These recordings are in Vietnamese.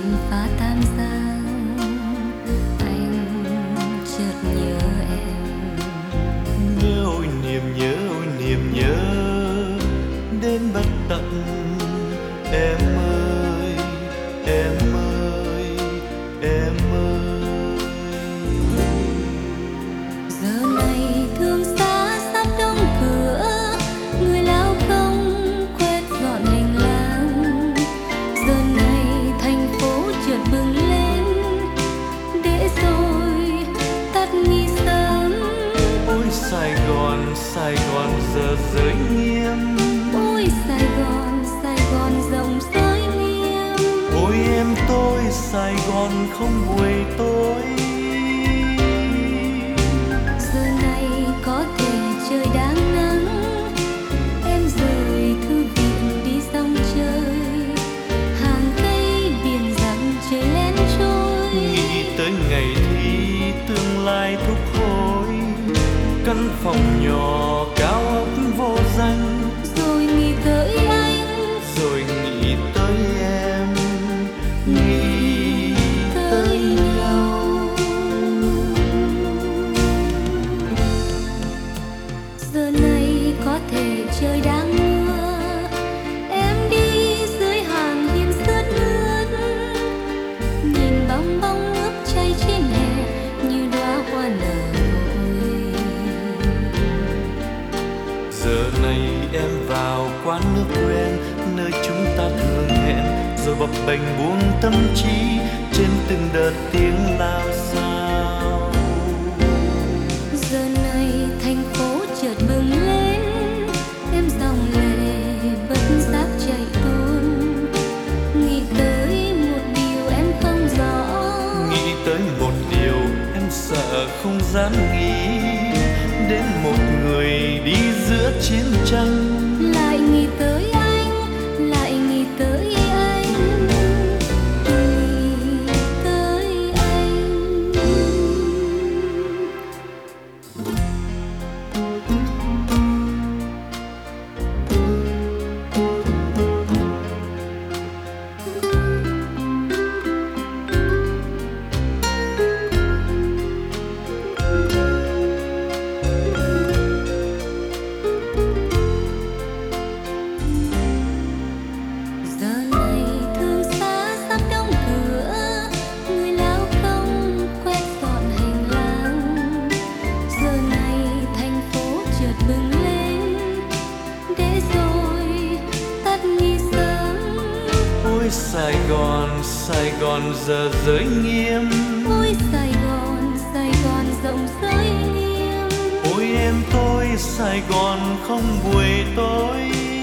trên phá tam giang, anh chợt nhớ em. Nhớ ôi niềm nhớ đến bất tận. Em ơi, em ơi, em ơi. Giờ này thương xa sắp đóng cửa, người lao công quét dọn hành lang. Giờ này thành phố chợt bừng lên, để rồi tắt nghi sớm. Ôi Sài Gòn giờ giới nghiêm. Ôi Sài Gòn rộng giới nghiêm. Ôi em tôi Sài Gòn không buổi tối. Giờ này có thể trời đang nắng, em rời thư viện đi dòng chơi, hàng cây biển rặng trời len trôi. Nghĩ tới ngày thi tương lai thúc hối, căn phòng nhỏ cao ốc vô danh. Rồi nghĩ tới anh, Rồi nghĩ tới em, nghĩ tới nhau. giờ này có thể trời đang mưa, em đi dưới hàng hiên sướt mướt, nhìn bong bóng nước chảy trên hè như đóa hoa nở vội. Giờ này em vào quán nước quen, nơi chúng ta thường hẹn, rồi bập bềnh buông tâm trí trên từng đợt tiếng lao xao. Giờ này thành phố chợt bừng lên, em dòng lệ bất giác chảy tuôn, nghĩ tới một điều em không rõ. Nghĩ tới một điều em sợ không dám nghĩ, đến một người đi giữa chiến tranh. Lại nghĩ tới anh, lại nghĩ tới anh, nghĩ tới anh. Giờ này thương xa sắp đóng cửa, người lao công quét dọn hành lang. Giờ này thành phố chợt bừng lên, để rồi tắt nghi sớm. Ôi Sài Gòn giờ giới nghiêm. Ôi Sài Gòn rộng giới nghiêm. Ôi em tôi Sài Gòn không buổi tối.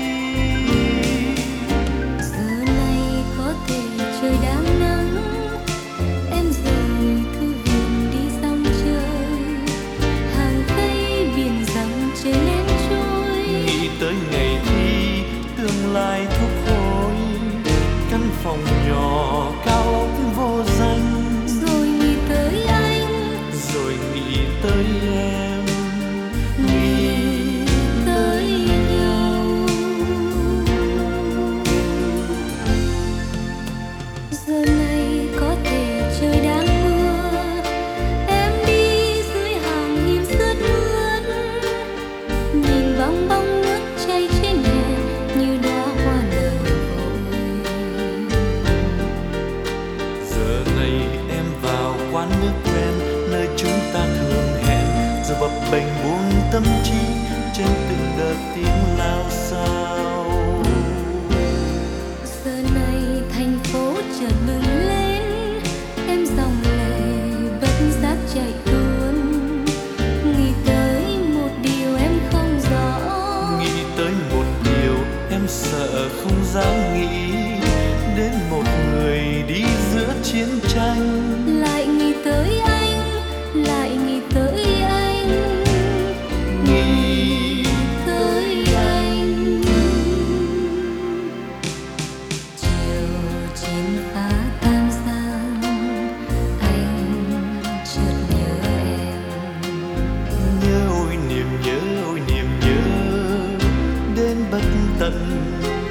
Giờ này có thể trời đang nắng, em rời thư viện đi dòng chơi, hàng cây biển rặng trời len trôi. Nghĩ tới ngày thi tương lai thúc hối, căn phòng nhỏ cao ốc vô danh. Rồi nghĩ tới anh, Rồi nghĩ tới em, nghĩ tới nhau. Giờ này có thể trời đang mưa, em đi dưới hàng hiên sướt mướt, nhìn bong bóng nước chảy trên hè như đóa hoa nở vội. giờ này em vào quán nước quen, nơi chúng ta thường hẹn, rồi bập bềnh buông tâm trí trên từng đợt tiếng lao xao. Giờ này thành phố chợt bừng lên, em dòng lệ bất giác chảy tuôn, nghĩ tới một điều em không rõ. Nghĩ tới một điều em sợ không dám nghĩ, đến một người đi giữa chiến tranh. Lại nghĩ tới anh, lại nghĩ tới anh, Nghĩ tới anh. Chiều trên phá tam giang, anh chợt nhớ em. nhớ ôi niềm nhớ đến bất tận.